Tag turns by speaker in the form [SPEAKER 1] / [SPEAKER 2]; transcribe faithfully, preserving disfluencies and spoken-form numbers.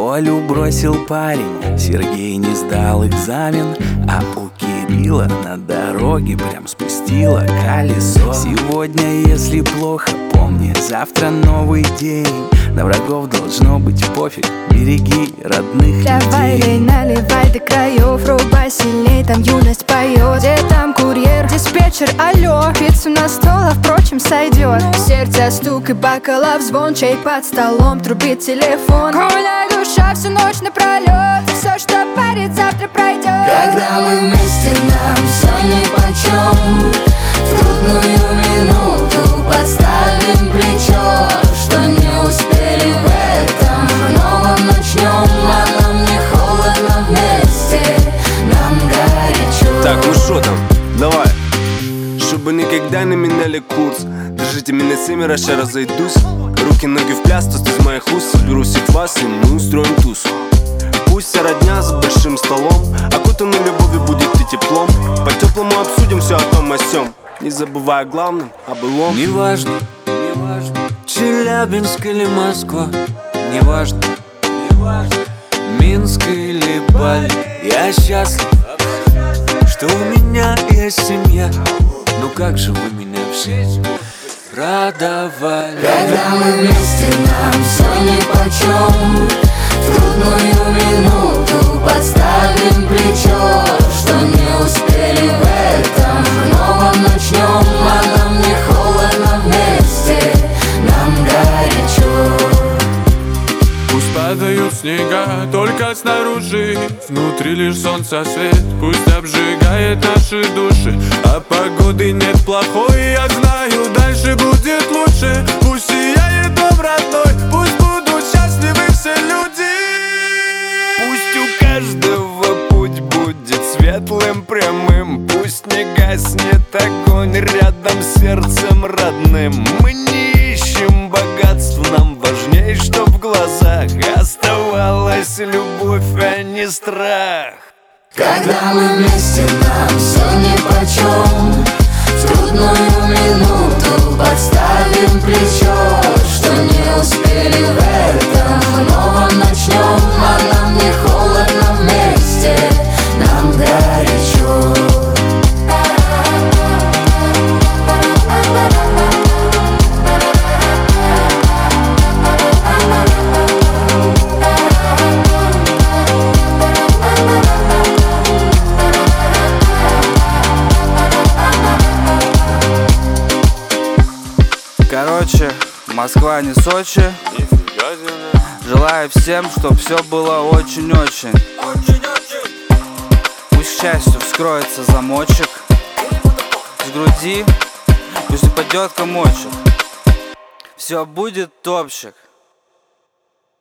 [SPEAKER 1] Олю бросил парень, Сергей не сдал экзамен, а у Кирилла на дороге прям спустило колесо. Сегодня, если плохо, помни, завтра новый день. На врагов должно быть пофиг, береги родных
[SPEAKER 2] Давай,
[SPEAKER 1] людей.
[SPEAKER 2] лей, наливай до краев, рубай сильней, там юность поет. Где там курьер, диспетчер, алло, пиццу на стол, а впрочем сойдет. В сердце стук и бокалов звон, чай под столом, трубит телефон. Гуляй, душа, всю ночь напролет, все, что парит, завтра пройдет.
[SPEAKER 3] Когда мы вместе, нам все нипочем. В трудную минуту подставим плечо, что не успели в этом новом начнем. А нам не холодно вместе, нам горячо.
[SPEAKER 4] Так, ну шо там, давай. Чтобы никогда не меняли курс, держите меня семеро, ща разойдусь. Руки, ноги в пляс, тост из моих уст. Соберу всех вас и мы устроим тусу. Пусть вся родня за большим столом, окутанный любовью будет и теплом. По-теплому обсудим все о том о сём, не забывая о главном, о былом.
[SPEAKER 5] Неважно, неважно, Челябинск или Москва, неважно, неважно, Минск или Бали. Я счастлив, что у меня есть семья. Ну как же вы меня все радовали.
[SPEAKER 3] Когда мы вместе, нам все нипочем. В трудную минуту подставим плечо, что не успели в этом новом начнем. А нам не холодно вместе, нам горячо.
[SPEAKER 6] Пусть падают снега только снаружи, внутри лишь солнце свет. Пусть обжигает наши души, а погоды нет плохой. Я знаю, дальше будет лучше. Пусть сияет дом родной, пусть будут счастливы все люди.
[SPEAKER 4] Пусть у каждого путь будет светлым, прямым. Пусть не гаснет огонь рядом с сердцем родным. Мы не ищем богатств, нам важней, чтоб в глазах оставалась любовь, а не страх.
[SPEAKER 3] Когда мы вместе, нам все нипочем. В трудную минуту подставим плечо, что не успели в этом новом начнем. А нам не холодно вместе, нам горячо.
[SPEAKER 1] Короче, Москва не Сочи. Желаю всем, чтоб все было очень-очень. Пусть к счастью вскроется замочек. С груди пусть упадет комочек. Все будет топчик.